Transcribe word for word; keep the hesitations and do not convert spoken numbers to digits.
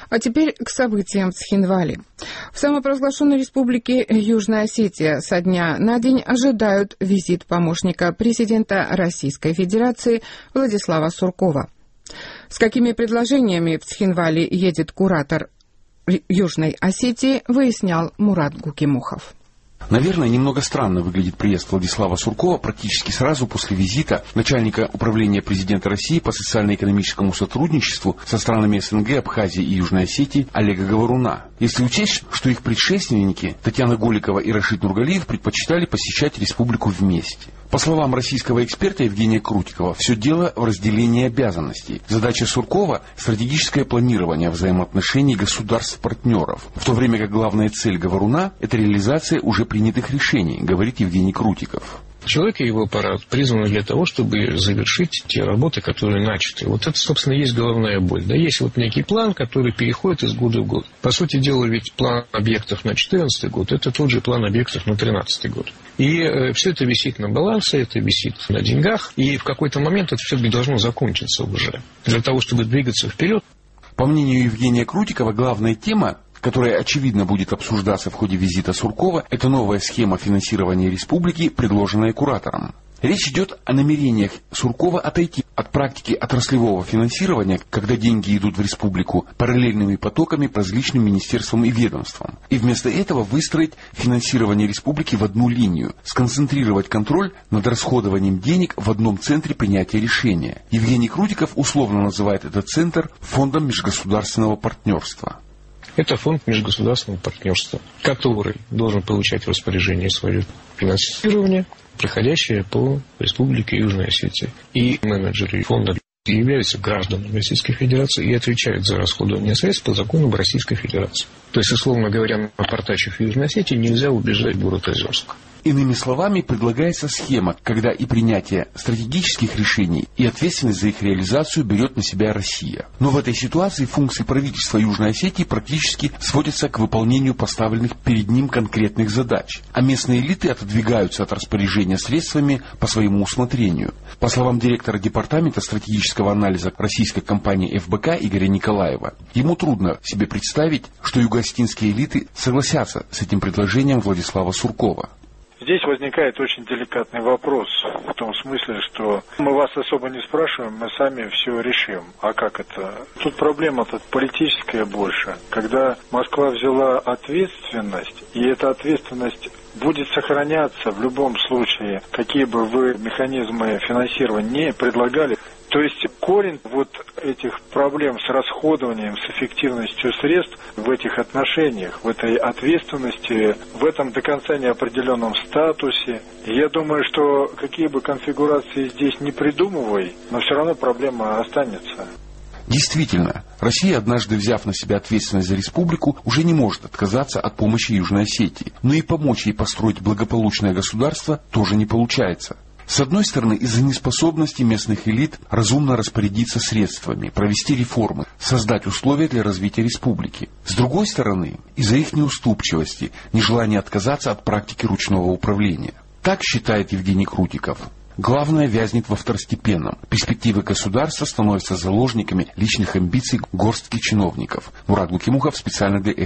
А теперь к событиям в Цхинвале. В самопровозглашенной республике Южная Осетия со дня на день ожидают визит помощника президента Российской Федерации Владислава Суркова. С какими предложениями в Цхинвале едет куратор Южной Осетии, выяснял Мурат Гукимухов. Наверное, немного странно выглядит приезд Владислава Суркова практически сразу после визита начальника управления президента России по социально-экономическому сотрудничеству со странами СНГ, Абхазии и Южной Осетии Олега Говоруна. Если учесть, что их предшественники Татьяна Голикова и Рашид Нургалиев предпочитали посещать республику вместе. По словам российского эксперта Евгения Крутикова, все дело в разделении обязанностей. Задача Суркова – стратегическое планирование взаимоотношений государств-партнеров, в то время как главная цель Говоруна – это реализация уже принятых решений, говорит Евгений Крутиков. Человек и его аппарат призваны для того, чтобы завершить те работы, которые начаты. Вот это, собственно, есть головная боль. Да, есть вот некий план, который переходит из года в год. По сути дела, ведь план объектов на две тысячи четырнадцатый год – это тот же план объектов на две тысячи тринадцатый год. И э, все это висит на балансе, это висит на деньгах, и в какой-то момент это все-таки должно закончиться уже. Для того, чтобы двигаться вперед. По мнению Евгения Крутикова, главная тема, которая, очевидно, будет обсуждаться в ходе визита Суркова, это новая схема финансирования республики, предложенная куратором. Речь идет о намерениях Суркова отойти от практики отраслевого финансирования, когда деньги идут в республику параллельными потоками по различным министерствам и ведомствам, и вместо этого выстроить финансирование республики в одну линию, сконцентрировать контроль над расходованием денег в одном центре принятия решения. Евгений Крутиков условно называет этот центр фондом межгосударственного партнерства. Это фонд межгосударственного партнерства, который должен получать в распоряжение свое финансирование, проходящее по Республике Южная Осетия. И менеджеры фонда являются гражданами Российской Федерации и отвечают за расходование средств по закону Российской Федерации. То есть, условно говоря, напортачив в Южной Осетии, нельзя убежать в город Озерск. Иными словами, предлагается схема, когда и принятие стратегических решений, и ответственность за их реализацию берет на себя Россия. Но в этой ситуации функции правительства Южной Осетии практически сводятся к выполнению поставленных перед ним конкретных задач, а местные элиты отодвигаются от распоряжения средствами по своему усмотрению. По словам директора департамента стратегического анализа российской компании эф бэ ка Игоря Николаева, ему трудно себе представить, что юго-осетинские элиты согласятся с этим предложением Владислава Суркова. Здесь возникает очень деликатный вопрос, в том смысле, что мы вас особо не спрашиваем, мы сами все решим. А как это? Тут проблема-то политическая больше. Когда Москва взяла ответственность, и эта ответственность будет сохраняться в любом случае, какие бы вы механизмы финансирования не предлагали. То есть корень вот этих проблем с расходованием, с эффективностью средств в этих отношениях, в этой ответственности, в этом до конца неопределенном статусе. Я думаю, что какие бы конфигурации здесь не придумывай, но все равно проблема останется. Действительно, Россия, однажды взяв на себя ответственность за республику, уже не может отказаться от помощи Южной Осетии. Но и помочь ей построить благополучное государство тоже не получается. С одной стороны, из-за неспособности местных элит разумно распорядиться средствами, провести реформы, создать условия для развития республики. С другой стороны, из-за их неуступчивости, нежелания отказаться от практики ручного управления. Так считает Евгений Крутиков. Главное вязнет во второстепенном. Перспективы государства становятся заложниками личных амбиций горстки чиновников. Мурат Гукимухов специально для